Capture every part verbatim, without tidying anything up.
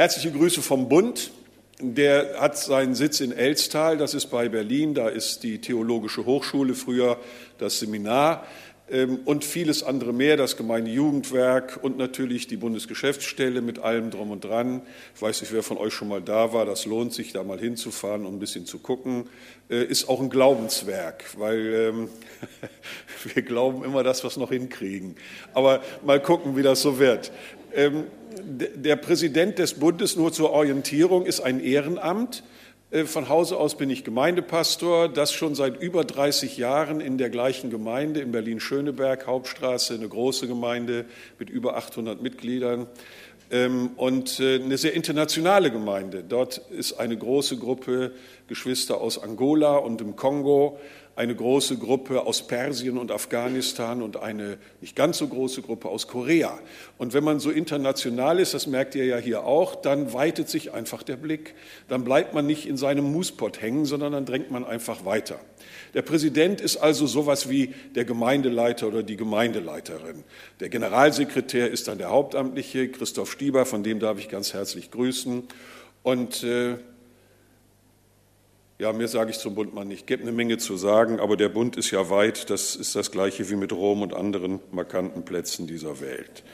Herzliche Grüße vom Bund. Der hat seinen Sitz in Elstal, das ist bei Berlin, da ist die Theologische Hochschule, früher das Seminar und vieles andere mehr, das Gemeindejugendwerk und natürlich die Bundesgeschäftsstelle mit allem drum und dran. Ich weiß nicht, wer von euch schon mal da war, das lohnt sich, da mal hinzufahren und ein bisschen zu gucken. Ist auch ein Glaubenswerk, weil ähm, wir glauben immer, dass wir es noch hinkriegen. Aber mal gucken, wie das so wird. Ähm, der Präsident des Bundes, nur zur Orientierung, ist ein Ehrenamt. Von Hause aus bin ich Gemeindepastor, das schon seit über dreißig Jahren in der gleichen Gemeinde in Berlin-Schöneberg, Hauptstraße, eine große Gemeinde mit über achthundert Mitgliedern und eine sehr internationale Gemeinde. Dort ist eine große Gruppe Geschwister aus Angola und dem Kongo, eine große Gruppe aus Persien und Afghanistan und eine nicht ganz so große Gruppe aus Korea. Und wenn man so international ist, das merkt ihr ja hier auch, dann weitet sich einfach der Blick. Dann bleibt man nicht in seinem Muspot hängen, sondern dann drängt man einfach weiter. Der Präsident ist also sowas wie der Gemeindeleiter oder die Gemeindeleiterin. Der Generalsekretär ist dann der Hauptamtliche, Christoph Stieber, von dem darf ich ganz herzlich grüßen. Und äh, Ja, mehr sage ich zum Bund mal nicht. Es gibt eine Menge zu sagen, aber der Bund ist ja weit. Das ist das Gleiche wie mit Rom und anderen markanten Plätzen dieser Welt.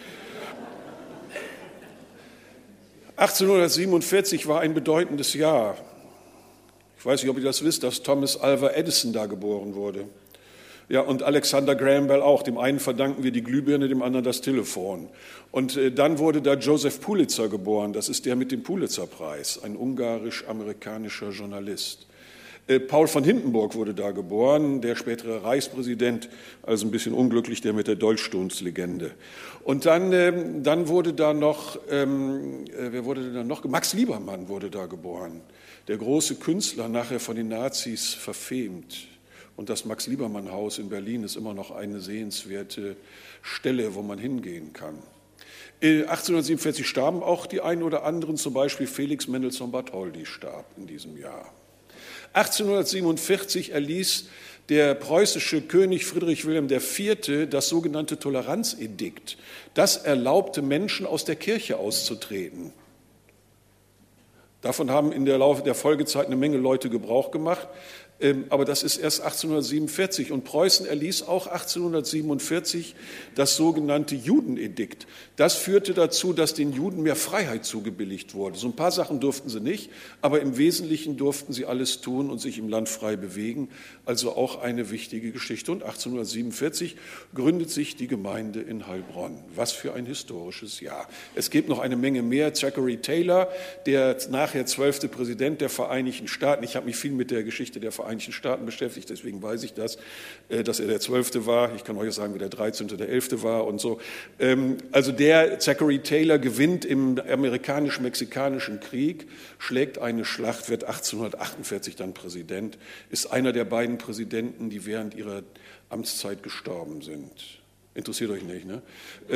achtzehnhundertsiebenundvierzig war ein bedeutendes Jahr. Ich weiß nicht, ob ihr das wisst, dass Thomas Alva Edison da geboren wurde. Ja, und Alexander Graham Bell auch. Dem einen verdanken wir die Glühbirne, dem anderen das Telefon. Und äh, dann wurde da Joseph Pulitzer geboren. Das ist der mit dem Pulitzerpreis, ein ungarisch-amerikanischer Journalist. Paul von Hindenburg wurde da geboren, der spätere Reichspräsident, also ein bisschen unglücklich, der mit der Dolchstoßlegende. Und dann, ähm, dann wurde da noch, ähm, wer wurde denn da noch? Max Liebermann wurde da geboren, der große Künstler, nachher von den Nazis verfemt. Und das Max-Liebermann-Haus in Berlin ist immer noch eine sehenswerte Stelle, wo man hingehen kann. achtzehnhundertsiebenundvierzig starben auch die einen oder anderen, zum Beispiel Felix Mendelssohn Bartholdy starb in diesem Jahr. achtzehnhundertsiebenundvierzig erließ der preußische König Friedrich Wilhelm der Vierte das sogenannte Toleranzedikt. Das erlaubte Menschen, aus der Kirche auszutreten. Davon haben in der Laufe der Folgezeit eine Menge Leute Gebrauch gemacht. Aber das ist erst achtzehnhundertsiebenundvierzig. Und Preußen erließ auch achtzehnhundertsiebenundvierzig das sogenannte Judenedikt. Das führte dazu, dass den Juden mehr Freiheit zugebilligt wurde. So ein paar Sachen durften sie nicht, aber im Wesentlichen durften sie alles tun und sich im Land frei bewegen. Also auch eine wichtige Geschichte. Und achtzehnhundertsiebenundvierzig gründet sich die Gemeinde in Heilbronn. Was für ein historisches Jahr. Es gibt noch eine Menge mehr. Zachary Taylor, der nachher zwölfte Präsident der Vereinigten Staaten. Ich habe mich viel mit der Geschichte der Vereinigten Staaten beschäftigt, deswegen weiß ich das, dass er der Zwölfte war. Ich kann euch sagen, wie der Dreizehnte, der Elfte war und so. Also der Zachary Taylor gewinnt im amerikanisch-mexikanischen Krieg, schlägt eine Schlacht, wird achtzehnhundertachtundvierzig dann Präsident, ist einer der beiden Präsidenten, die während ihrer Amtszeit gestorben sind. Interessiert euch nicht, ne?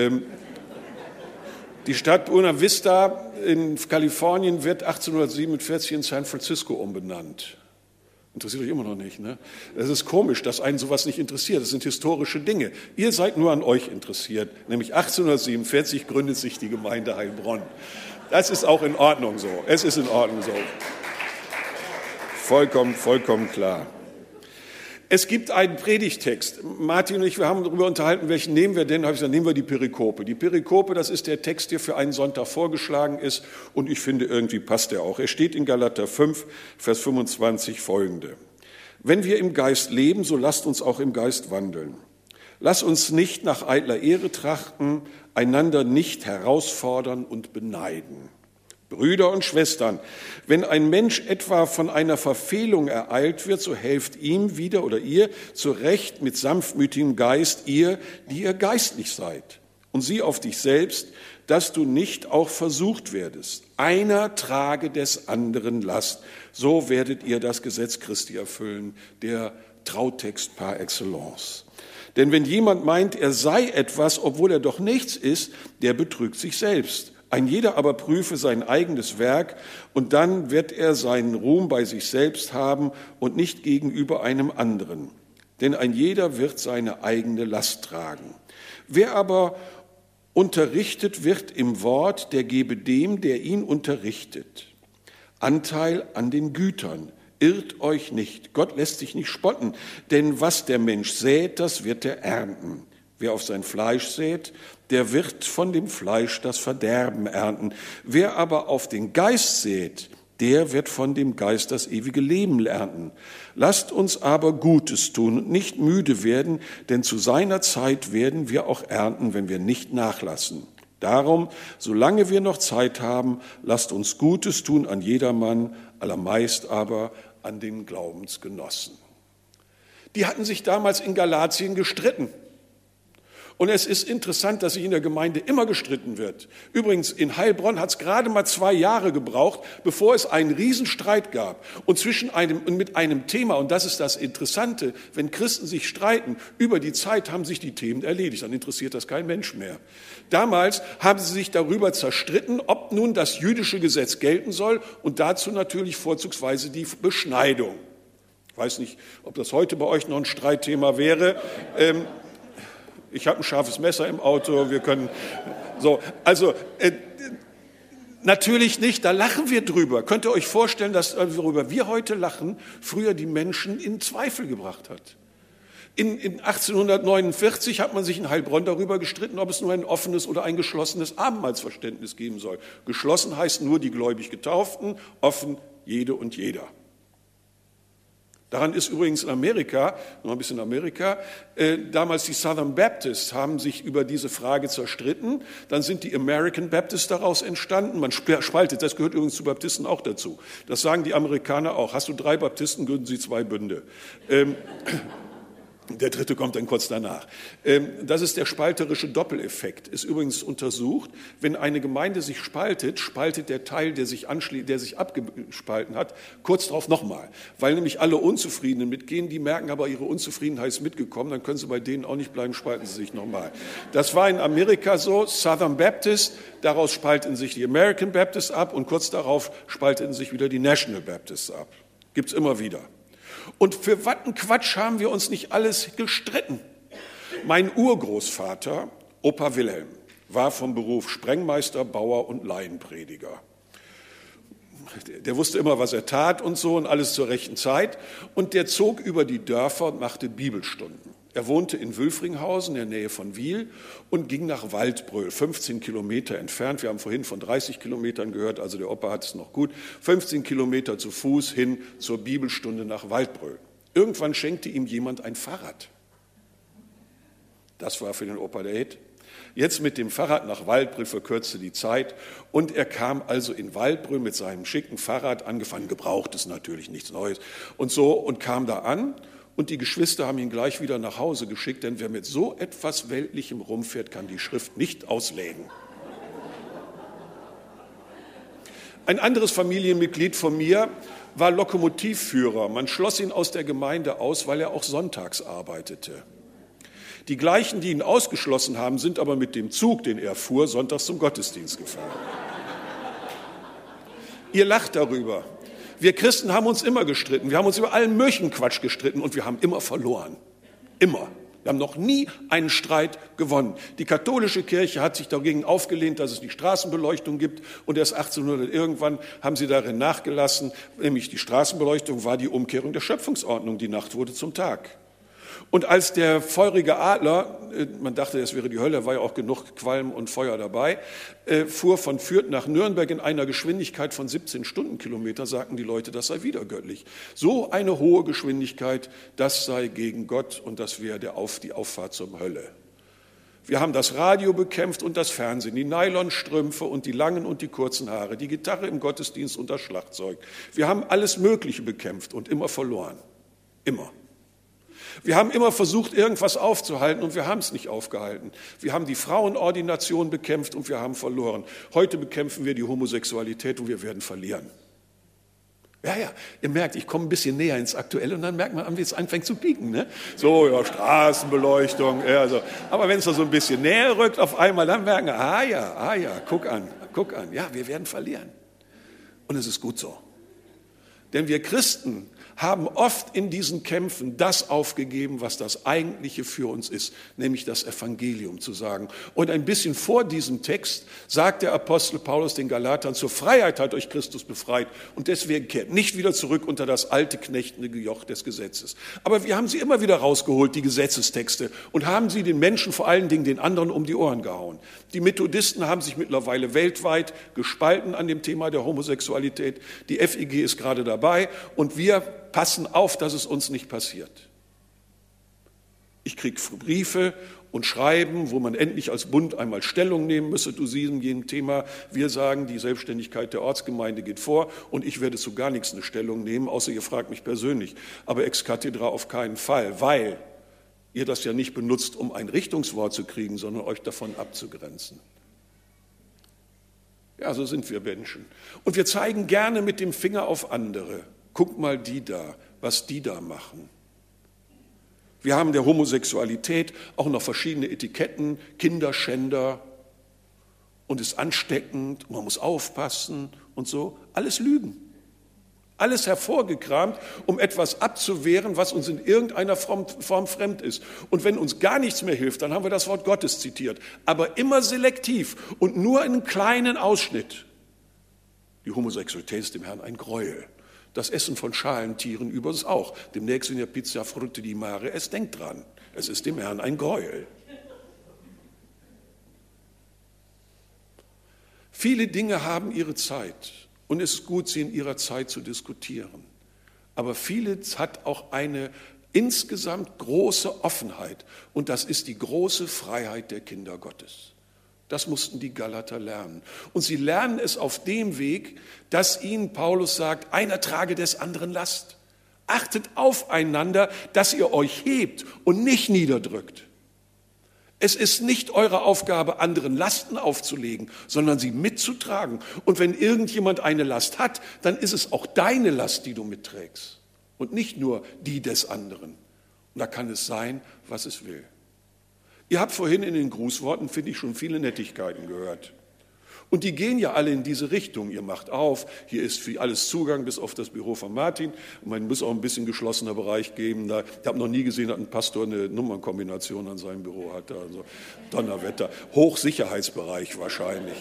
Die Stadt Buena Vista in Kalifornien wird achtzehnhundertsiebenundvierzig in San Francisco umbenannt. Interessiert euch immer noch nicht, ne? Es ist komisch, dass einen sowas nicht interessiert. Das sind historische Dinge. Ihr seid nur an euch interessiert. Nämlich achtzehnhundertsiebenundvierzig gründet sich die Gemeinde Heilbronn. Das ist auch in Ordnung so. Es ist in Ordnung so. Vollkommen, vollkommen klar. Es gibt einen Predigtext. Martin und ich, wir haben darüber unterhalten, welchen nehmen wir denn? Da habe ich gesagt, nehmen wir die Perikope. Die Perikope, das ist der Text, der für einen Sonntag vorgeschlagen ist. Und ich finde, irgendwie passt er auch. Er steht in Galater fünf, Vers fünfundzwanzig folgende. Wenn wir im Geist leben, so lasst uns auch im Geist wandeln. Lasst uns nicht nach eitler Ehre trachten, einander nicht herausfordern und beneiden. Brüder und Schwestern, wenn ein Mensch etwa von einer Verfehlung ereilt wird, so helft ihm wieder oder ihr zurecht mit sanftmütigem Geist, ihr, die ihr geistlich seid. Und sieh auf dich selbst, dass du nicht auch versucht werdest. Einer trage des anderen Last. So werdet ihr das Gesetz Christi erfüllen, der Trautext par excellence. Denn wenn jemand meint, er sei etwas, obwohl er doch nichts ist, der betrügt sich selbst. Ein jeder aber prüfe sein eigenes Werk, und dann wird er seinen Ruhm bei sich selbst haben und nicht gegenüber einem anderen. Denn ein jeder wird seine eigene Last tragen. Wer aber Unterrichtet wird im Wort, der gebe dem, der ihn unterrichtet, Anteil an den Gütern. Irrt euch nicht, Gott lässt sich nicht spotten, denn was der Mensch sät, das wird er ernten. Wer auf sein Fleisch sät, der wird von dem Fleisch das Verderben ernten. Wer aber auf den Geist sät, der wird von dem Geist das ewige Leben ernten. Lasst uns aber Gutes tun und nicht müde werden, denn zu seiner Zeit werden wir auch ernten, wenn wir nicht nachlassen. Darum, solange wir noch Zeit haben, lasst uns Gutes tun an jedermann, allermeist aber an den Glaubensgenossen. Die hatten sich damals in Galatien gestritten. Und es ist interessant, dass sich in der Gemeinde immer gestritten wird. Übrigens, in Heilbronn hat es gerade mal zwei Jahre gebraucht, bevor es einen Riesenstreit gab. Und zwischen einem und mit einem Thema, und das ist das Interessante, wenn Christen sich streiten, über die Zeit haben sich die Themen erledigt, dann interessiert das kein Mensch mehr. Damals haben sie sich darüber zerstritten, ob nun das jüdische Gesetz gelten soll und dazu natürlich vorzugsweise die Beschneidung. Ich weiß nicht, ob das heute bei euch noch ein Streitthema wäre. Ähm, Ich habe ein scharfes Messer im Auto, wir können, so, also, äh, natürlich nicht, da lachen wir drüber. Könnt ihr euch vorstellen, dass, worüber wir heute lachen, früher die Menschen in Zweifel gebracht hat? In, in achtzehnhundertneunundvierzig hat man sich in Heilbronn darüber gestritten, ob es nur ein offenes oder ein geschlossenes Abendmahlsverständnis geben soll. Geschlossen heißt nur die gläubig Getauften, offen jede und jeder. Daran ist übrigens in Amerika, noch ein bisschen Amerika, äh, damals die Southern Baptists haben sich über diese Frage zerstritten. Dann sind die American Baptists daraus entstanden. Man spaltet, das gehört übrigens zu Baptisten auch dazu. Das sagen die Amerikaner auch. Hast du drei Baptisten, gründen sie zwei Bünde. Ähm, Der dritte kommt dann kurz danach. Das ist der spalterische Doppeleffekt. Ist übrigens untersucht, wenn eine Gemeinde sich spaltet, spaltet der Teil, der sich, anschli- der sich abgespalten hat, kurz darauf nochmal. Weil nämlich alle Unzufriedenen mitgehen, die merken aber, ihre Unzufriedenheit ist mitgekommen, dann können sie bei denen auch nicht bleiben, spalten sie sich nochmal. Das war in Amerika so, Southern Baptist, daraus spalten sich die American Baptists ab und kurz darauf spalten sich wieder die National Baptists ab. Gibt's immer wieder. Und für was ein Quatsch haben wir uns nicht alles gestritten. Mein Urgroßvater, Opa Wilhelm, war vom Beruf Sprengmeister, Bauer und Laienprediger. Der wusste immer, was er tat und so und alles zur rechten Zeit. Und der zog über die Dörfer und machte Bibelstunden. Er wohnte in Wülfringhausen, in der Nähe von Wiel, und ging nach Waldbröl, fünfzehn Kilometer entfernt. Wir haben vorhin von dreißig Kilometern gehört, also der Opa hat es noch gut. fünfzehn Kilometer zu Fuß hin zur Bibelstunde nach Waldbröl. Irgendwann schenkte ihm jemand ein Fahrrad. Das war für den Opa der Hit. Jetzt mit dem Fahrrad nach Waldbröl verkürzte die Zeit und er kam also in Waldbröl mit seinem schicken Fahrrad, angefangen, gebrauchtes natürlich, nichts Neues, und so, und kam da an. Und die Geschwister haben ihn gleich wieder nach Hause geschickt, denn wer mit so etwas Weltlichem rumfährt, kann die Schrift nicht auslegen. Ein anderes Familienmitglied von mir war Lokomotivführer. Man schloss ihn aus der Gemeinde aus, weil er auch sonntags arbeitete. Die gleichen, die ihn ausgeschlossen haben, sind aber mit dem Zug, den er fuhr, sonntags zum Gottesdienst gefahren. Ihr lacht darüber. Wir Christen haben uns immer gestritten. Wir haben uns über allen möglichen Quatsch gestritten und wir haben immer verloren. Immer. Wir haben noch nie einen Streit gewonnen. Die katholische Kirche hat sich dagegen aufgelehnt, dass es die Straßenbeleuchtung gibt. Und erst achtzehnhundert irgendwann haben sie darin nachgelassen. Nämlich die Straßenbeleuchtung war die Umkehrung der Schöpfungsordnung. Die Nacht wurde zum Tag. Und als der feurige Adler, man dachte, es wäre die Hölle, war ja auch genug Qualm und Feuer dabei, fuhr von Fürth nach Nürnberg in einer Geschwindigkeit von siebzehn Stundenkilometer, sagten die Leute, das sei wieder göttlich. So eine hohe Geschwindigkeit, das sei gegen Gott und das wäre der Auf, die Auffahrt zur Hölle. Wir haben das Radio bekämpft und das Fernsehen, die Nylonstrümpfe und die langen und die kurzen Haare, die Gitarre im Gottesdienst und das Schlagzeug. Wir haben alles Mögliche bekämpft und immer verloren. Immer. Wir haben immer versucht, irgendwas aufzuhalten und wir haben es nicht aufgehalten. Wir haben die Frauenordination bekämpft und wir haben verloren. Heute bekämpfen wir die Homosexualität und wir werden verlieren. Ja, ja, ihr merkt, ich komme ein bisschen näher ins Aktuelle und dann merkt man, wie es anfängt zu pieken. Ne? So, ja, Straßenbeleuchtung. Ja, so. Aber wenn es da so ein bisschen näher rückt auf einmal, dann merken wir, ah ja, ah ja, guck an, guck an. Ja, wir werden verlieren. Und es ist gut so. Denn wir Christen haben oft in diesen Kämpfen das aufgegeben, was das Eigentliche für uns ist, nämlich das Evangelium zu sagen. Und ein bisschen vor diesem Text sagt der Apostel Paulus den Galatern, zur Freiheit hat euch Christus befreit und deswegen kehrt nicht wieder zurück unter das alte knechtende Joch des Gesetzes. Aber wir haben sie immer wieder rausgeholt, die Gesetzestexte, und haben sie den Menschen, vor allen Dingen den anderen, um die Ohren gehauen. Die Methodisten haben sich mittlerweile weltweit gespalten an dem Thema der Homosexualität. Die F E G ist gerade dabei und wir passen auf, dass es uns nicht passiert. Ich kriege Briefe und Schreiben, wo man endlich als Bund einmal Stellung nehmen müsse zu diesem jenem Thema. Wir sagen, die Selbstständigkeit der Ortsgemeinde geht vor und ich werde zu gar nichts eine Stellung nehmen, außer ihr fragt mich persönlich. Aber ex cathedra auf keinen Fall, weil ihr das ja nicht benutzt, um ein Richtungswort zu kriegen, sondern euch davon abzugrenzen. Ja, so sind wir Menschen. Und wir zeigen gerne mit dem Finger auf andere. Guck mal die da, was die da machen. Wir haben der Homosexualität auch noch verschiedene Etiketten, Kinderschänder und ist ansteckend, man muss aufpassen und so. Alles Lügen. Alles hervorgekramt, um etwas abzuwehren, was uns in irgendeiner Form, Form fremd ist. Und wenn uns gar nichts mehr hilft, dann haben wir das Wort Gottes zitiert. Aber immer selektiv und nur in einem kleinen Ausschnitt. Die Homosexualität ist dem Herrn ein Gräuel. Das Essen von Schalentieren übrigens auch. Demnächst in der Pizza Frutte di Mare, es denkt dran, es ist dem Herrn ein Gräuel. Viele Dinge haben ihre Zeit und es ist gut, sie in ihrer Zeit zu diskutieren. Aber vieles hat auch eine insgesamt große Offenheit und das ist die große Freiheit der Kinder Gottes. Das mussten die Galater lernen. Und sie lernen es auf dem Weg, dass ihnen Paulus sagt, einer trage des anderen Last. Achtet aufeinander, dass ihr euch hebt und nicht niederdrückt. Es ist nicht eure Aufgabe, anderen Lasten aufzulegen, sondern sie mitzutragen. Und wenn irgendjemand eine Last hat, dann ist es auch deine Last, die du mitträgst. Und nicht nur die des anderen. Und da kann es sein, was es will. Ihr habt vorhin in den Grußworten, finde ich, schon viele Nettigkeiten gehört. Und die gehen ja alle in diese Richtung. Ihr macht auf, hier ist für alles Zugang bis auf das Büro von Martin. Und man muss auch ein bisschen geschlossener Bereich geben. Da, ich habe noch nie gesehen, dass ein Pastor eine Nummernkombination an seinem Büro hatte. Also Donnerwetter, Hochsicherheitsbereich wahrscheinlich.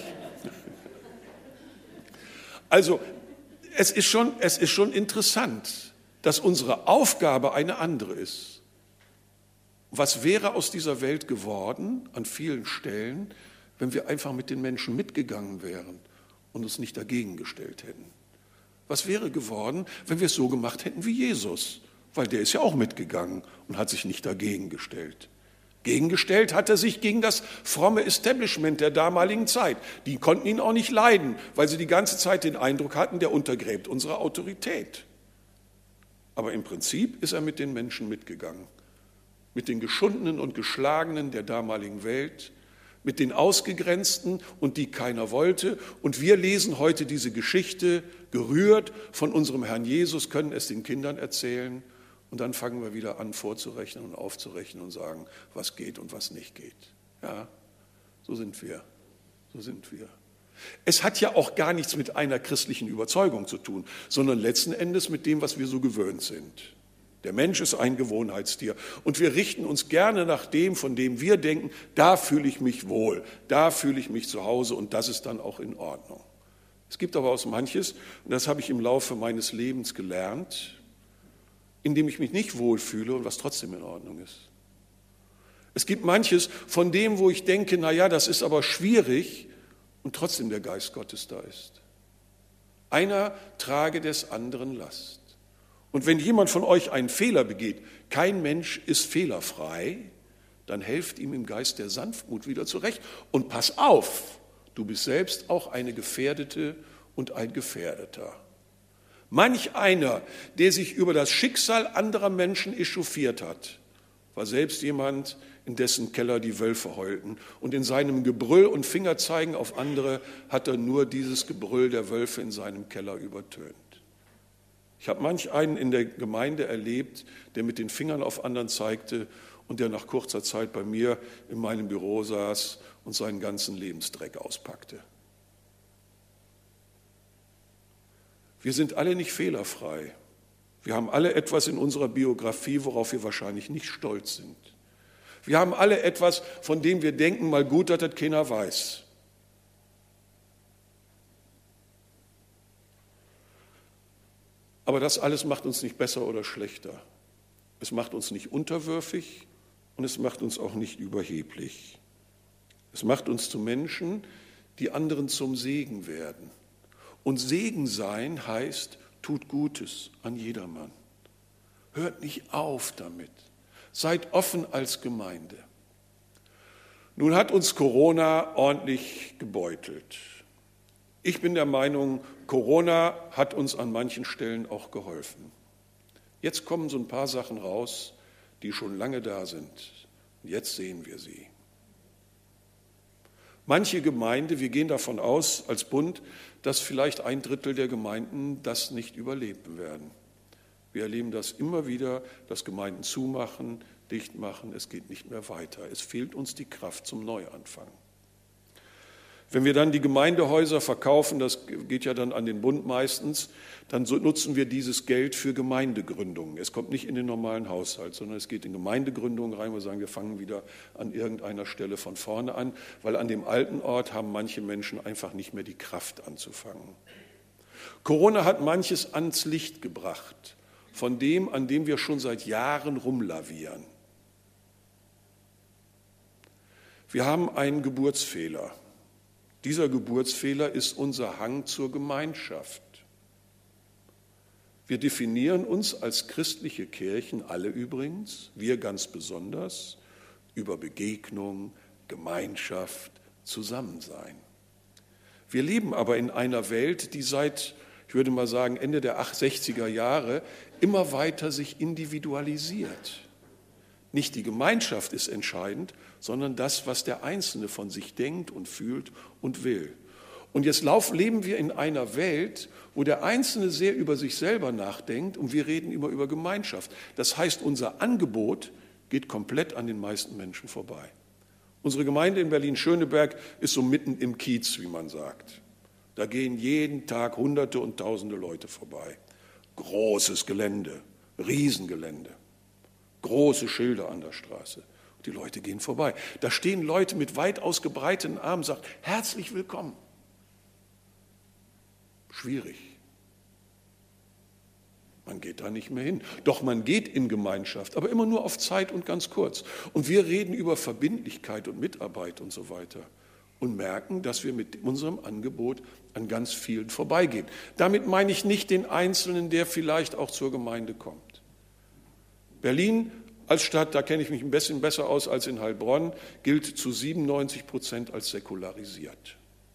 Also es ist schon, es ist schon interessant, dass unsere Aufgabe eine andere ist. Was wäre aus dieser Welt geworden an vielen Stellen, wenn wir einfach mit den Menschen mitgegangen wären und uns nicht dagegen gestellt hätten? Was wäre geworden, wenn wir es so gemacht hätten wie Jesus? Weil der ist ja auch mitgegangen und hat sich nicht dagegen gestellt. Gegengestellt hat er sich gegen das fromme Establishment der damaligen Zeit. Die konnten ihn auch nicht leiden, weil sie die ganze Zeit den Eindruck hatten, der untergräbt unsere Autorität. Aber im Prinzip ist er mit den Menschen mitgegangen. Mit den Geschundenen und Geschlagenen der damaligen Welt, mit den Ausgegrenzten und die keiner wollte. Und wir lesen heute diese Geschichte, gerührt von unserem Herrn Jesus, können es den Kindern erzählen. Und dann fangen wir wieder an, vorzurechnen und aufzurechnen und sagen, was geht und was nicht geht. Ja, so sind wir, so sind wir. Es hat ja auch gar nichts mit einer christlichen Überzeugung zu tun, sondern letzten Endes mit dem, was wir so gewöhnt sind. Der Mensch ist ein Gewohnheitstier und wir richten uns gerne nach dem, von dem wir denken, da fühle ich mich wohl, da fühle ich mich zu Hause und das ist dann auch in Ordnung. Es gibt aber auch manches, und das habe ich im Laufe meines Lebens gelernt, in dem ich mich nicht wohlfühle und was trotzdem in Ordnung ist. Es gibt manches, von dem, wo ich denke, na ja, das ist aber schwierig und trotzdem der Geist Gottes da ist. Einer trage des anderen Last. Und wenn jemand von euch einen Fehler begeht, kein Mensch ist fehlerfrei, dann helft ihm im Geist der Sanftmut wieder zurecht. Und pass auf, du bist selbst auch eine Gefährdete und ein Gefährdeter. Manch einer, der sich über das Schicksal anderer Menschen echauffiert hat, war selbst jemand, in dessen Keller die Wölfe heulten. Und in seinem Gebrüll und Fingerzeigen auf andere hat er nur dieses Gebrüll der Wölfe in seinem Keller übertönt. Ich habe manch einen in der Gemeinde erlebt, der mit den Fingern auf anderen zeigte und der nach kurzer Zeit bei mir in meinem Büro saß und seinen ganzen Lebensdreck auspackte. Wir sind alle nicht fehlerfrei. Wir haben alle etwas in unserer Biografie, worauf wir wahrscheinlich nicht stolz sind. Wir haben alle etwas, von dem wir denken, mal gut, dass das keiner weiß. Aber das alles macht uns nicht besser oder schlechter. Es macht uns nicht unterwürfig und es macht uns auch nicht überheblich. Es macht uns zu Menschen, die anderen zum Segen werden. Und Segen sein heißt, tut Gutes an jedermann. Hört nicht auf damit. Seid offen als Gemeinde. Nun hat uns Corona ordentlich gebeutelt. Ich bin der Meinung, Corona hat uns an manchen Stellen auch geholfen. Jetzt kommen so ein paar Sachen raus, die schon lange da sind. Jetzt sehen wir sie. Manche Gemeinde, wir gehen davon aus als Bund, dass vielleicht ein Drittel der Gemeinden das nicht überleben werden. Wir erleben das immer wieder, dass Gemeinden zumachen, dicht machen, es geht nicht mehr weiter. Es fehlt uns die Kraft zum Neuanfang. Wenn wir dann die Gemeindehäuser verkaufen, das geht ja dann an den Bund meistens, dann nutzen wir dieses Geld für Gemeindegründungen. Es kommt nicht in den normalen Haushalt, sondern es geht in Gemeindegründungen rein. Wir sagen, wir fangen wieder an irgendeiner Stelle von vorne an, weil an dem alten Ort haben manche Menschen einfach nicht mehr die Kraft anzufangen. Corona hat manches ans Licht gebracht, von dem, an dem wir schon seit Jahren rumlavieren. Wir haben einen Geburtsfehler. Dieser Geburtsfehler ist unser Hang zur Gemeinschaft. Wir definieren uns als christliche Kirchen, alle übrigens, wir ganz besonders, über Begegnung, Gemeinschaft, Zusammensein. Wir leben aber in einer Welt, die seit, ich würde mal sagen, Ende der sechziger Jahre immer weiter sich individualisiert. Nicht die Gemeinschaft ist entscheidend, sondern das, was der Einzelne von sich denkt und fühlt und will. Und jetzt leben wir in einer Welt, wo der Einzelne sehr über sich selber nachdenkt und wir reden immer über Gemeinschaft. Das heißt, unser Angebot geht komplett an den meisten Menschen vorbei. Unsere Gemeinde in Berlin-Schöneberg ist so mitten im Kiez, wie man sagt. Da gehen jeden Tag Hunderte und Tausende Leute vorbei. Großes Gelände, Riesengelände. Große Schilder an der Straße. Die Leute gehen vorbei. Da stehen Leute mit weit ausgebreiteten Armen und sagen, herzlich willkommen. Schwierig. Man geht da nicht mehr hin. Doch man geht in Gemeinschaft, aber immer nur auf Zeit und ganz kurz. Und wir reden über Verbindlichkeit und Mitarbeit und so weiter und merken, dass wir mit unserem Angebot an ganz vielen vorbeigehen. Damit meine ich nicht den Einzelnen, der vielleicht auch zur Gemeinde kommt. Berlin als Stadt, da kenne ich mich ein bisschen besser aus als in Heilbronn, gilt zu siebenundneunzig Prozent als säkularisiert.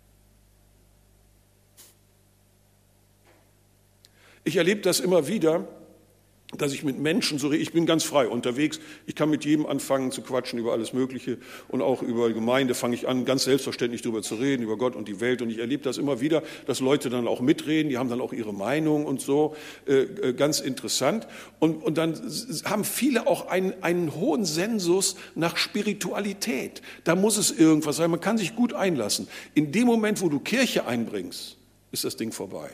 Ich erlebe das immer wieder, dass ich mit Menschen so rede, ich bin ganz frei unterwegs, ich kann mit jedem anfangen zu quatschen über alles Mögliche und auch über Gemeinde fange ich an, ganz selbstverständlich darüber zu reden, über Gott und die Welt und ich erlebe das immer wieder, dass Leute dann auch mitreden, die haben dann auch ihre Meinung und so, äh, ganz interessant und, und dann haben viele auch einen, einen hohen Sensus nach Spiritualität, da muss es irgendwas sein, man kann sich gut einlassen. In dem Moment, wo du Kirche einbringst, ist das Ding vorbei.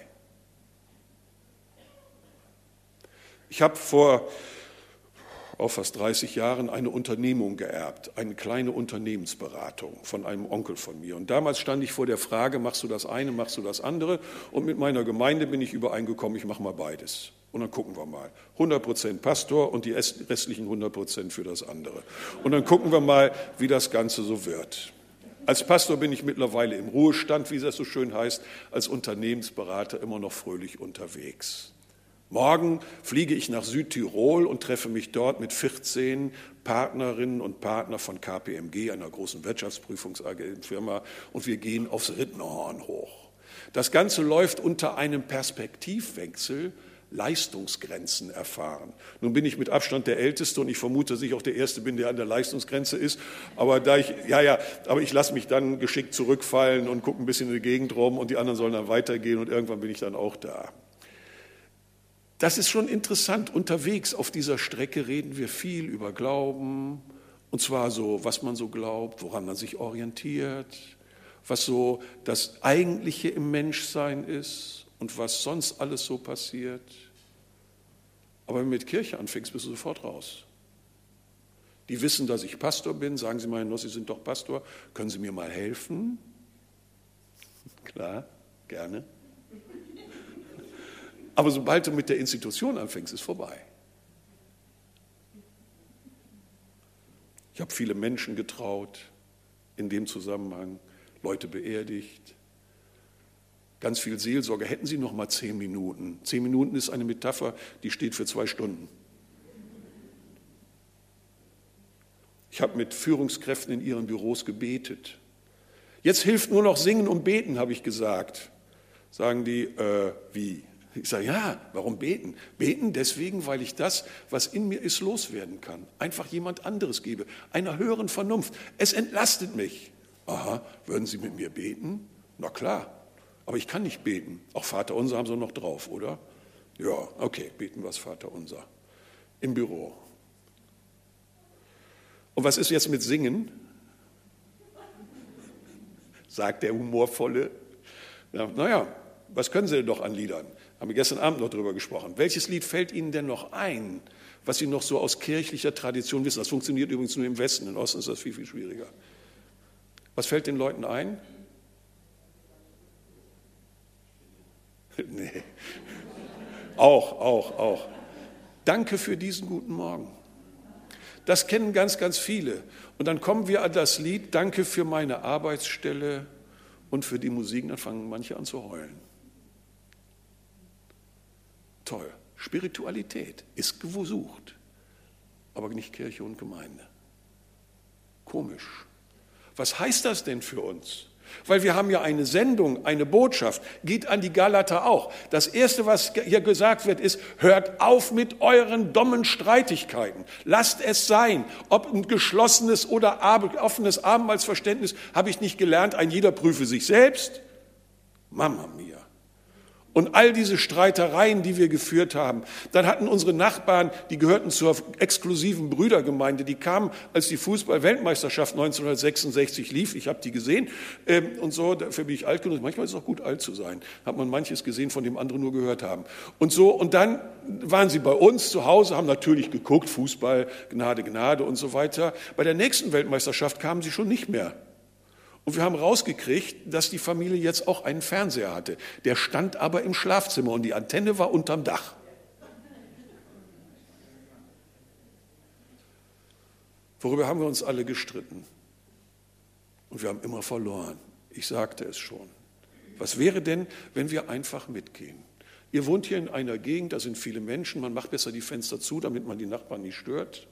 Ich habe vor auch fast dreißig Jahren eine Unternehmung geerbt, eine kleine Unternehmensberatung von einem Onkel von mir. Und damals stand ich vor der Frage, machst du das eine, machst du das andere? Und mit meiner Gemeinde bin ich übereingekommen, ich mache mal beides. Und dann gucken wir mal. hundert Prozent Pastor und die restlichen hundert Prozent für das andere. Und dann gucken wir mal, wie das Ganze so wird. Als Pastor bin ich mittlerweile im Ruhestand, wie das so schön heißt, als Unternehmensberater immer noch fröhlich unterwegs. Morgen fliege ich nach Südtirol und treffe mich dort mit vierzehn Partnerinnen und Partnern von K P M G, einer großen Wirtschaftsprüfungsfirma, und wir gehen aufs Rittenhorn hoch. Das Ganze läuft unter einem Perspektivwechsel, Leistungsgrenzen erfahren. Nun bin ich mit Abstand der Älteste und ich vermute, dass ich auch der Erste bin, der an der Leistungsgrenze ist. Aber da ich, ja, ja, aber ich lasse mich dann geschickt zurückfallen und gucke ein bisschen in die Gegend rum und die anderen sollen dann weitergehen und irgendwann bin ich dann auch da. Das ist schon interessant. Unterwegs auf dieser Strecke reden wir viel über Glauben, und zwar so, was man so glaubt, woran man sich orientiert, was so das Eigentliche im Menschsein ist. und was sonst alles so passiert. Aber wenn du mit Kirche anfängst, bist du sofort raus. Die wissen, dass ich Pastor bin, sagen sie mal, Sie sind doch Pastor, können Sie mir mal helfen? Klar, gerne. Aber sobald du mit der Institution anfängst, ist vorbei. Ich habe viele Menschen getraut in dem Zusammenhang, Leute beerdigt, ganz viel Seelsorge. Hätten Sie noch mal zehn Minuten? Zehn Minuten ist eine Metapher, die steht für zwei Stunden. Ich habe mit Führungskräften in ihren Büros gebetet. Jetzt hilft nur noch Singen und Beten, habe ich gesagt. Sagen die, äh, wie? Ich sage, ja, warum beten? Beten deswegen, weil ich das, was in mir ist, loswerden kann. Einfach jemand anderes gebe, einer höheren Vernunft. Es entlastet mich. Aha, würden Sie mit mir beten? Na klar, aber ich kann nicht beten. Auch Vater Unser haben Sie noch drauf, oder? Ja, okay, beten wir das Vater Unser. Im Büro. Und was ist jetzt mit Singen? Sagt der Humorvolle. Ja, naja, was können Sie denn doch an Liedern? Haben wir gestern Abend noch drüber gesprochen. Welches Lied fällt Ihnen denn noch ein, was Sie noch so aus kirchlicher Tradition wissen? Das funktioniert übrigens nur im Westen, im Osten ist das viel, viel schwieriger. Was fällt den Leuten ein? Nee. Auch, auch, auch. Danke für diesen guten Morgen. Das kennen ganz, ganz viele. Und dann kommen wir an das Lied, Danke für meine Arbeitsstelle und für die Musik. Dann fangen manche an zu heulen. Toll. Spiritualität ist gesucht, aber nicht Kirche und Gemeinde. Komisch. Was heißt das denn für uns? Weil wir haben ja eine Sendung, eine Botschaft, geht an die Galater auch. Das Erste, was hier gesagt wird, ist, hört auf mit euren dummen Streitigkeiten. Lasst es sein. Ob ein geschlossenes oder offenes Abendmahlsverständnis, habe ich nicht gelernt. Ein jeder prüfe sich selbst. Mama mia. Und all diese Streitereien, die wir geführt haben, dann hatten unsere Nachbarn, die gehörten zur exklusiven Brüdergemeinde, die kamen, als die Fußball-Weltmeisterschaft neunzehnhundertsechsundsechzig lief, ich habe die gesehen ähm, und so, dafür bin ich alt genug, manchmal ist es auch gut, alt zu sein, hat man manches gesehen, von dem andere nur gehört haben. Und so, und dann waren sie bei uns zu Hause, haben natürlich geguckt, Fußball, Gnade, Gnade und so weiter. Bei der nächsten Weltmeisterschaft kamen sie schon nicht mehr. Und wir haben rausgekriegt, dass die Familie jetzt auch einen Fernseher hatte. Der stand aber im Schlafzimmer und die Antenne war unterm Dach. Worüber haben wir uns alle gestritten? Und wir haben immer verloren. Ich sagte es schon. Was wäre denn, wenn wir einfach mitgehen? Ihr wohnt hier in einer Gegend, da sind viele Menschen, man macht besser die Fenster zu, damit man die Nachbarn nicht stört.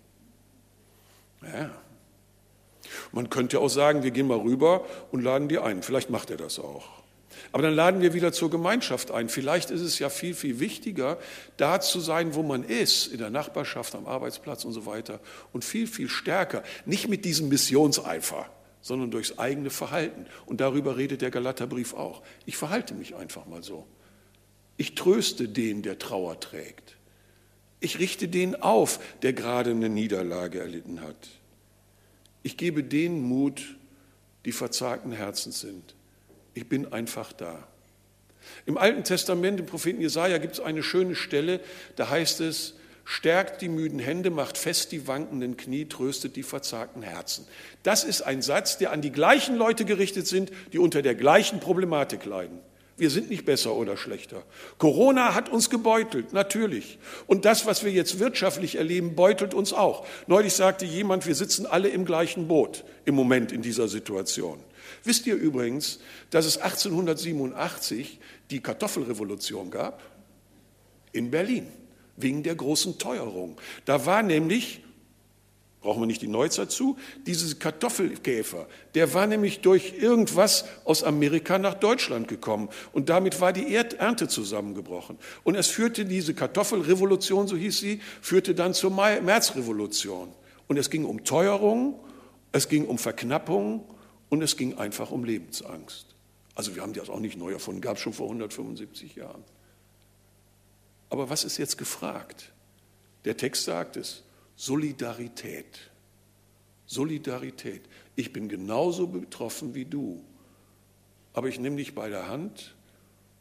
Ja. Man könnte auch sagen, wir gehen mal rüber und laden die ein. Vielleicht macht er das auch. Aber dann laden wir wieder zur Gemeinschaft ein. Vielleicht ist es ja viel, viel wichtiger, da zu sein, wo man ist, in der Nachbarschaft, am Arbeitsplatz und so weiter. Und viel, viel stärker, nicht mit diesem Missionseifer, sondern durchs eigene Verhalten. Und darüber redet der Galaterbrief auch. Ich verhalte mich einfach mal so. Ich tröste den, der Trauer trägt. Ich richte den auf, der gerade eine Niederlage erlitten hat. Ich gebe denen Mut, die verzagten Herzens sind. Ich bin einfach da. Im Alten Testament, im Propheten Jesaja, gibt es eine schöne Stelle, da heißt es, stärkt die müden Hände, macht fest die wankenden Knie, tröstet die verzagten Herzen. Das ist ein Satz, der an die gleichen Leute gerichtet sind, die unter der gleichen Problematik leiden. Wir sind nicht besser oder schlechter. Corona hat uns gebeutelt, natürlich. Und das, was wir jetzt wirtschaftlich erleben, beutelt uns auch. Neulich sagte jemand, wir sitzen alle im gleichen Boot im Moment in dieser Situation. Wisst ihr übrigens, dass es achtzehnhundertsiebenundachtzig die Kartoffelrevolution gab? In Berlin, wegen der großen Teuerung. Da war nämlich, brauchen wir nicht die Neuzeit zu, diese Kartoffelkäfer, der war nämlich durch irgendwas aus Amerika nach Deutschland gekommen und damit war die Ernte zusammengebrochen. Und es führte diese Kartoffelrevolution, so hieß sie, führte dann zur Märzrevolution. Und es ging um Teuerung, es ging um Verknappung und es ging einfach um Lebensangst. Also wir haben das auch nicht neu erfunden, gab es schon vor hundertfünfundsiebzig Jahren. Aber was ist jetzt gefragt? Der Text sagt es. Solidarität. Solidarität. Ich bin genauso betroffen wie du, aber ich nehme dich bei der Hand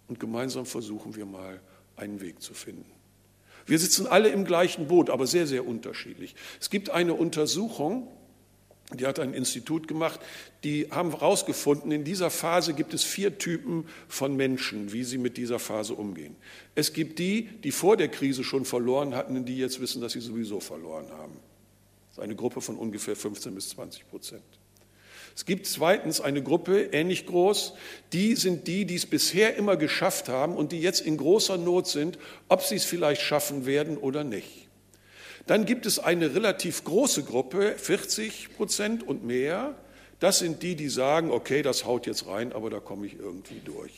und gemeinsam versuchen wir mal, einen Weg zu finden. Wir sitzen alle im gleichen Boot, aber sehr, sehr unterschiedlich. Es gibt eine Untersuchung, die hat ein Institut gemacht, die haben herausgefunden, in dieser Phase gibt es vier Typen von Menschen, wie sie mit dieser Phase umgehen. Es gibt die, die vor der Krise schon verloren hatten und die jetzt wissen, dass sie sowieso verloren haben. Das ist eine Gruppe von ungefähr fünfzehn bis zwanzig Prozent. Es gibt zweitens eine Gruppe, ähnlich groß, die sind die, die es bisher immer geschafft haben und die jetzt in großer Not sind, ob sie es vielleicht schaffen werden oder nicht. Dann gibt es eine relativ große Gruppe, vierzig Prozent und mehr. Das sind die, die sagen, okay, das haut jetzt rein, aber da komme ich irgendwie durch.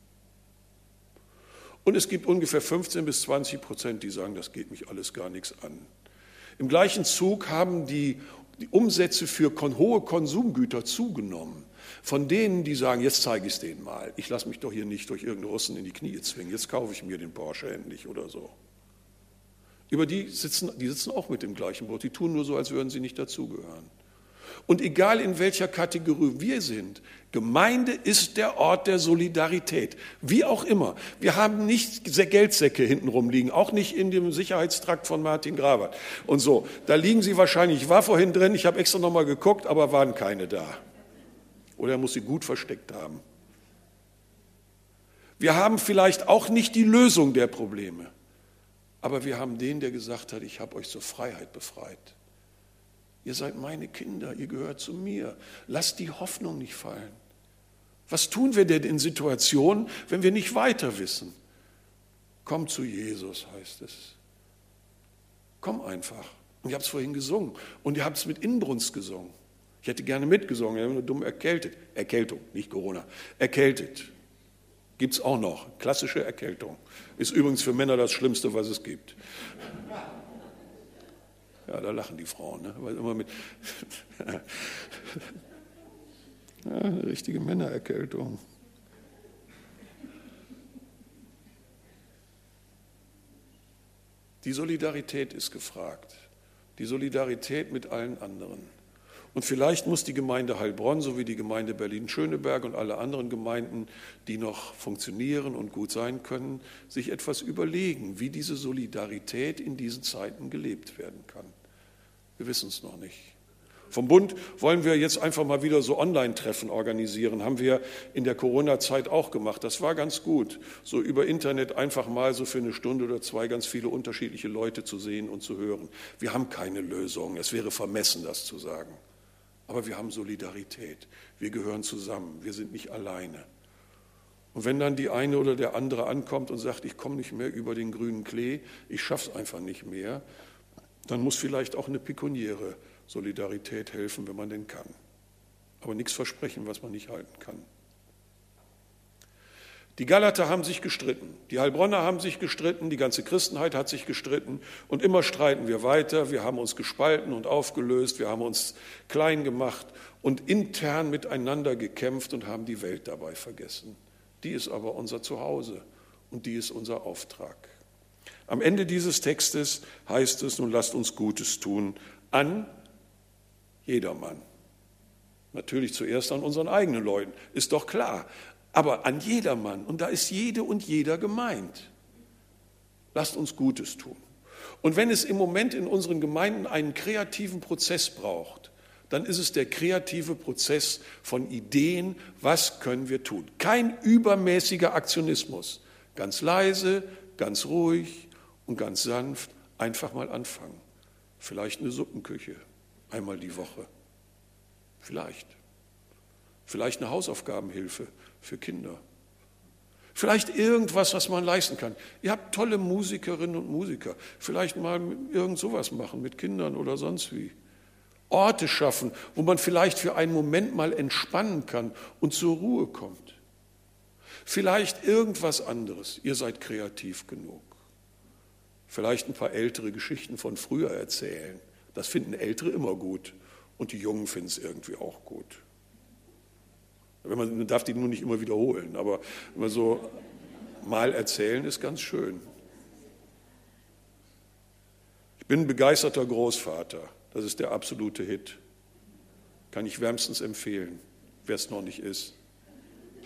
Und es gibt ungefähr fünfzehn bis zwanzig Prozent, die sagen, das geht mich alles gar nichts an. Im gleichen Zug haben die Die Umsätze für hohe Konsumgüter zugenommen. Von denen, die sagen, jetzt zeige ich es denen mal. Ich lasse mich doch hier nicht durch irgendeinen Russen in die Knie zwingen. Jetzt kaufe ich mir den Porsche endlich oder so. Über die sitzen, die sitzen auch mit dem gleichen Boot. Die tun nur so, als würden sie nicht dazugehören. Und egal in welcher Kategorie wir sind, Gemeinde ist der Ort der Solidarität. Wie auch immer. Wir haben nicht Geldsäcke hinten rumliegen, auch nicht in dem Sicherheitstrakt von Martin Grabert. Und so, da liegen sie wahrscheinlich. Ich war vorhin drin, ich habe extra nochmal geguckt, aber waren keine da. Oder er muss sie gut versteckt haben. Wir haben vielleicht auch nicht die Lösung der Probleme, aber wir haben den, der gesagt hat, ich habe euch zur Freiheit befreit. Ihr seid meine Kinder, ihr gehört zu mir. Lasst die Hoffnung nicht fallen. Was tun wir denn in Situationen, wenn wir nicht weiter wissen? Komm zu Jesus, heißt es. Komm einfach. Und ihr habt es vorhin gesungen. Und ihr habt es mit Inbrunst gesungen. Ich hätte gerne mitgesungen, ich habe nur dumm erkältet. Erkältung, nicht Corona. Erkältet. Gibt es auch noch. Klassische Erkältung. Ist übrigens für Männer das Schlimmste, was es gibt. Ja, da lachen die Frauen, ne? Weil immer mit ja, eine richtige Männererkältung. Die Solidarität ist gefragt. Die Solidarität mit allen anderen. Und vielleicht muss die Gemeinde Heilbronn sowie die Gemeinde Berlin-Schöneberg und alle anderen Gemeinden, die noch funktionieren und gut sein können, sich etwas überlegen, wie diese Solidarität in diesen Zeiten gelebt werden kann. Wir wissen es noch nicht. Vom Bund wollen wir jetzt einfach mal wieder so Online-Treffen organisieren. Haben wir in der Corona-Zeit auch gemacht. Das war ganz gut, so über Internet einfach mal so für eine Stunde oder zwei ganz viele unterschiedliche Leute zu sehen und zu hören. Wir haben keine Lösung. Es wäre vermessen, das zu sagen. Aber wir haben Solidarität. Wir gehören zusammen. Wir sind nicht alleine. Und wenn dann die eine oder der andere ankommt und sagt, ich komme nicht mehr über den grünen Klee, ich schaffe es einfach nicht mehr, dann muss vielleicht auch eine pekuniäre Solidarität helfen, wenn man denn kann. Aber nichts versprechen, was man nicht halten kann. Die Galater haben sich gestritten, die Heilbronner haben sich gestritten, die ganze Christenheit hat sich gestritten und immer streiten wir weiter. Wir haben uns gespalten und aufgelöst, wir haben uns klein gemacht und intern miteinander gekämpft und haben die Welt dabei vergessen. Die ist aber unser Zuhause und die ist unser Auftrag. Am Ende dieses Textes heißt es, nun lasst uns Gutes tun an jedermann. Natürlich zuerst an unseren eigenen Leuten, ist doch klar. Aber an jedermann, und da ist jede und jeder gemeint. Lasst uns Gutes tun. Und wenn es im Moment in unseren Gemeinden einen kreativen Prozess braucht, dann ist es der kreative Prozess von Ideen, was können wir tun. Kein übermäßiger Aktionismus. Ganz leise, ganz ruhig und ganz sanft einfach mal anfangen. Vielleicht eine Suppenküche, einmal die Woche. Vielleicht. Vielleicht eine Hausaufgabenhilfe für Kinder. Vielleicht irgendwas, was man leisten kann. Ihr habt tolle Musikerinnen und Musiker. Vielleicht mal irgend sowas machen mit Kindern oder sonst wie. Orte schaffen, wo man vielleicht für einen Moment mal entspannen kann und zur Ruhe kommt. Vielleicht irgendwas anderes. Ihr seid kreativ genug. Vielleicht ein paar ältere Geschichten von früher erzählen. Das finden Ältere immer gut. Und die Jungen finden es irgendwie auch gut. Wenn man, man darf die nur nicht immer wiederholen, aber immer so mal erzählen ist ganz schön. Ich bin ein begeisterter Großvater. Das ist der absolute Hit. Kann ich wärmstens empfehlen, wer es noch nicht ist.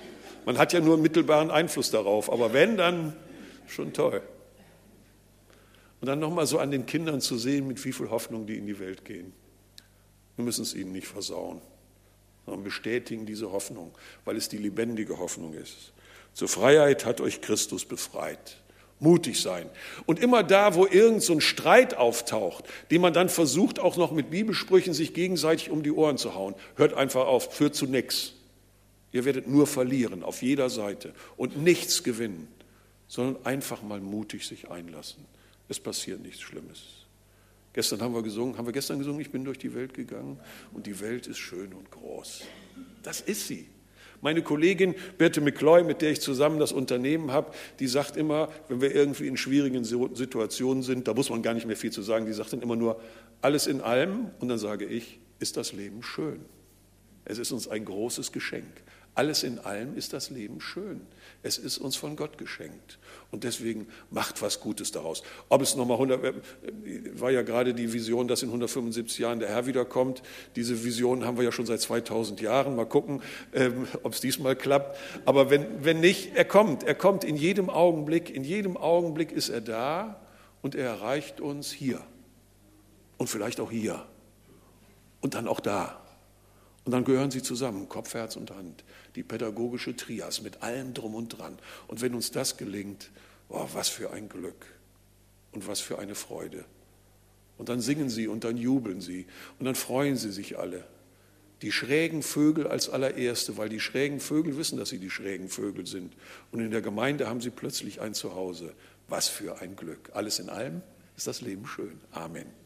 Man hat ja nur mittelbaren Einfluss darauf, aber wenn, dann schon toll. Und dann nochmal so an den Kindern zu sehen, mit wie viel Hoffnung die in die Welt gehen. Wir müssen es ihnen nicht versauen, sondern bestätigen diese Hoffnung, weil es die lebendige Hoffnung ist. Zur Freiheit hat euch Christus befreit. Mutig sein. Und immer da, wo irgend so ein Streit auftaucht, den man dann versucht, auch noch mit Bibelsprüchen sich gegenseitig um die Ohren zu hauen, hört einfach auf, führt zu nichts. Ihr werdet nur verlieren, auf jeder Seite und nichts gewinnen, sondern einfach mal mutig sich einlassen. Es passiert nichts Schlimmes. Gestern haben wir gesungen, haben wir gestern gesungen, ich bin durch die Welt gegangen und die Welt ist schön und groß. Das ist sie. Meine Kollegin Birte McCloy, mit der ich zusammen das Unternehmen habe, die sagt immer, wenn wir irgendwie in schwierigen Situationen sind, da muss man gar nicht mehr viel zu sagen, die sagt dann immer nur, alles in allem, und dann sage ich, ist das Leben schön. Es ist uns ein großes Geschenk. Alles in allem ist das Leben schön. Es ist uns von Gott geschenkt. Und deswegen macht was Gutes daraus. Ob es nochmal hundert, war ja gerade die Vision, dass in hundertfünfundsiebzig Jahren der Herr wiederkommt. Diese Vision haben wir ja schon seit zweitausend Jahren. Mal gucken, ähm, ob es diesmal klappt. Aber wenn, wenn nicht, er kommt. Er kommt in jedem Augenblick. In jedem Augenblick ist er da und er erreicht uns hier. Und vielleicht auch hier. Und dann auch da. Und dann gehören sie zusammen, Kopf, Herz und Hand, die pädagogische Trias mit allem drum und dran. Und wenn uns das gelingt, oh, was für ein Glück und was für eine Freude. Und dann singen sie und dann jubeln sie und dann freuen sie sich alle. Die schrägen Vögel als allererste, weil die schrägen Vögel wissen, dass sie die schrägen Vögel sind. Und in der Gemeinde haben sie plötzlich ein Zuhause. Was für ein Glück. Alles in allem ist das Leben schön. Amen.